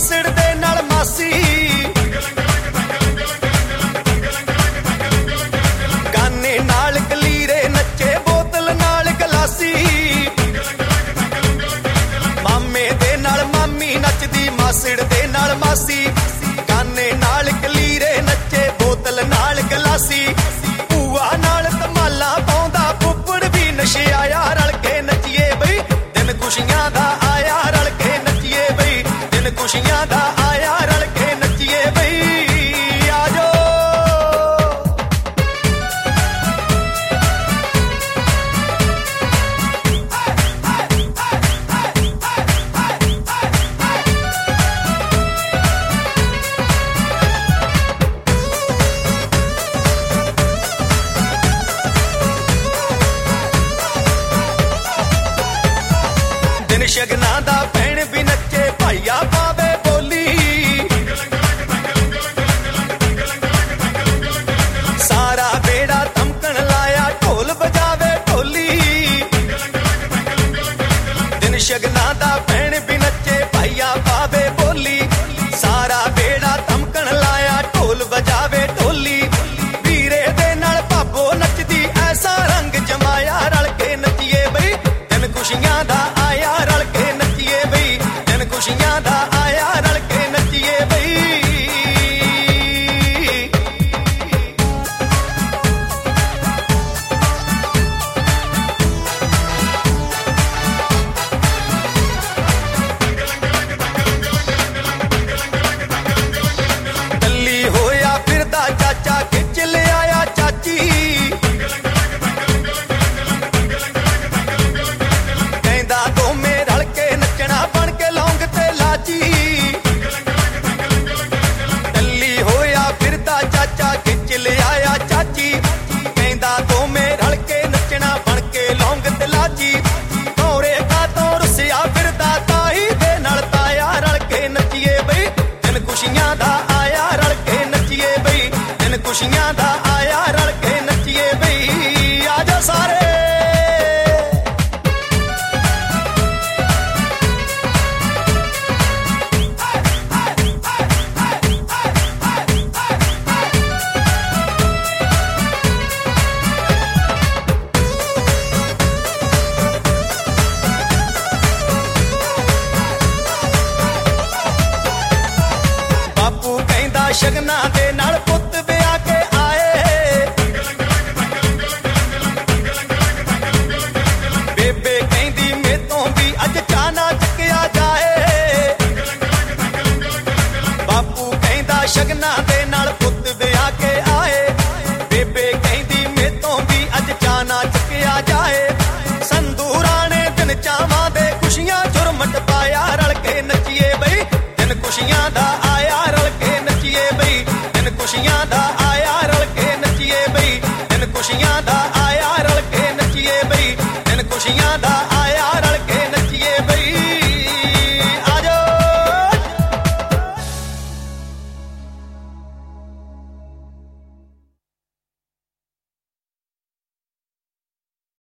ਮਾਸੜ ਦੇ ਨਾਲ ਮਾਸੀ ਗਾਨੇ ਨਾਲ ਕਲੀਰੇ ਨੱਚੇ ਬੋਤਲ ਨਾਲ ਗਲਾਸੀ ਮਾਮੇ ਦੇ ਨਾਲ ਮਾਮੀ ਨੱਚਦੀ ਮਾਸੜ ਦੇ ਨਾਲ ਮਾਸੀ ਗਾਨੇ ਨਾਲ ਕਲੀਰੇ ਨੱਚੇ ਬੋਤਲ ਨਾਲ ਗਲਾਸੀ ਭੂਆ ਨਾਲ ਧਮਾਲਾਂ ਪਾਉਂਦਾ ਫੁੱਫੜ ਵੀ ਨਸ਼ਿਆਇਆ ਰਲ ਕੇ ਨੱਚੀਏ ਬਈ ਦਿਨ ਖੁਸ਼ੀਆਂ ਦਾ ਆਇਆ ਰਲ ਕੇ ਨੱਚੀਏ ਬਈ ਦਿਨ ਖੁਸ਼ੀਆਂ ਦਾ ਆਇਆ ਰਲ ਕੇ ਨੱਚੀਏ ਬਈ ਆਜੋ ਦਿਨ ਸ਼ਗਨਾਂ ਦਾ ਭੈਣ ਵੀ ਨੱਚੇ ਭਾਈਆ ਪਾਵੇ ਬੋਲੀ ਸਾਰਾ ਬੇੜਾ ਧਮਕਣ ਲਾਇਆ ਢੋਲ ਵਜਾਵੇ ਢੋਲੀ ਦਿਨ ਸ਼ਗਨਾਂ ਦਾ ਭੈਣ ਵੀ ਨੱਚੇ ਭਾਈਆ ਪਾਵੇ ਬੋਲੀ ਸਾਰਾ ਬੇੜਾ ਧਮਕਣ ਲਾਇਆ ਢੋਲ ਵਜਾਵੇ ਢੋਲੀ ਵੀਰੇ ਦੇ ਨਾਲ ਭਾਬੋ ਨੱਚਦੀ ਐਸਾ ਰੰਗ ਜਮਾਇਆ ਰਲ ਕੇ ਨੱਚੀਏ ਬਈ ਦਿਨ ਖੁਸ਼ੀਆਂ ਦਾ ਆਇਆ ਰਲ ਕੇ ਨੱਚੀਏ ਬਈ ਦਿਨ ਖੁਸ਼ੀਆਂ ਦਾ ਆਇਆ ਰਲ ਕੇ ਨੱਚੀਏ ਬਈ ਦਿੱਲੀ ਹੋਇਆ ਫਿਰਦਾ ਚਾਚਾ ਖਿੱਚ ਲਿਆਇਆ ਚਾਚੀ ਕਹਿੰਦਾ ਦੋਵੇਂ ਰਲ ਕੇ ਨੱਚਣਾ ਬਣ ਕੇ ਲੌਂਗ ਤੇ ਲਾਚੀ ਦਿੱਲੀ ਹੋਇਆ ਫਿਰਦਾ ਚਾਚਾ ਖਿੱਚ ਲਿਆਇਆ ਚਾਚੀ ਕਹਿੰਦਾ ਦੋਵੇਂ ਰਲ ਕੇ ਨੱਚਣਾ ਬਣ ਕੇ ਲੌਂਗ ਤੇ ਲਾਚੀ ਤੋਰੇ ਕਾ ਤੋਂ ਰੁੱਸਿਆ ਫਿਰਦਾ ਤਾਈ ਦੇ ਨਾਲ ਤਾਇਆ ਰਲ ਕੇ ਨੱਚੀਏ ਬਈ ਦਿਨ ਖੁਸ਼ੀਆਂ ਦਾ ਆਇਆ ਰਲ ਕੇ ਨੱਚੀਏ ਬਈ ਦਿਨ ਖੁਸ਼ੀਆਂ ਦਾ ਆਇਆ ਰਲ ਕੇ ਨੱਚੀਏ ਬਈ ਆਜਾ ਸਾਰੇ ਬਾਪੂ ਕਹਿੰਦਾ ਸ਼ਗਨਾਂ ਦੇ ਨਾਲ ਪੁੱਤ ਵਿਆਹ ਕੇ ਆਏ ਬੇਬੇ ਕਹਿੰਦੀ ਮੇਤੋਂ ਵੀ ਅੱਜ ਚਾਹ ਨਾ ਚੱਕਿਆ ਜਾਏ ਬਾਪੂ ਕਹਿੰਦਾ ਸ਼ਗਨਾਂ ਦੇ ਨਾਲ ਪੁੱਤ ਵਿਆਹ ਕੇ ਆਏ ਬੇਬੇ ਕਹਿੰਦੀ ਮੇਤੋਂ ਵੀ ਅੱਜ ਚਾਹ ਨਾ ਚੱਕਿਆ ਜਾਏ ਸੰਦੂਰਾਂ ਨੇ ਦਿਨ ਚਾਵਾਂ ਦੇ ਖੁਸ਼ੀਆਂ ਝੁਰਮਟ ਪਾਇਆ ਰਲ ਕੇ ਨੱਚੀਏ ਬਈ ਦਿਨ ਖੁਸ਼ੀਆਂ ਦਾ ਆਇਆ ਰਲ ਕੇ ਨੱਚੀਏ ਬਈ ਦਿਨ ਖੁਸ਼ੀਆਂ ਦਾ ਆਇਆ ਰਲ ਕੇ ਨੱਚੀਏ ਬਈ ਦਿਨ ਖੁਸ਼ੀਆਂ ਦਾ